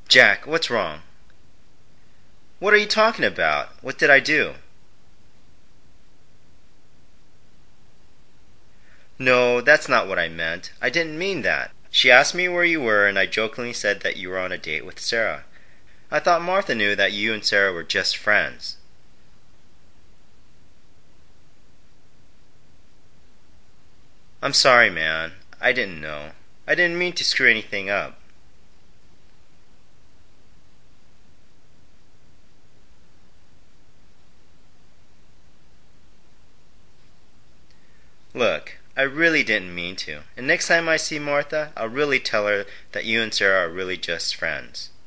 Jack, what's wrong? What are you talking about? What did I do? No, that's not what I meant. I didn't mean that. She asked me where you were, and I jokingly said that you were on a date with Sarah. I thought Martha knew that you and Sarah were just friends. I'm sorry, man. I didn't know. I didn't mean to screw anything up. Look, I really didn't mean to. And next time I see Martha, I'll really tell her that you and Sarah are really just friends.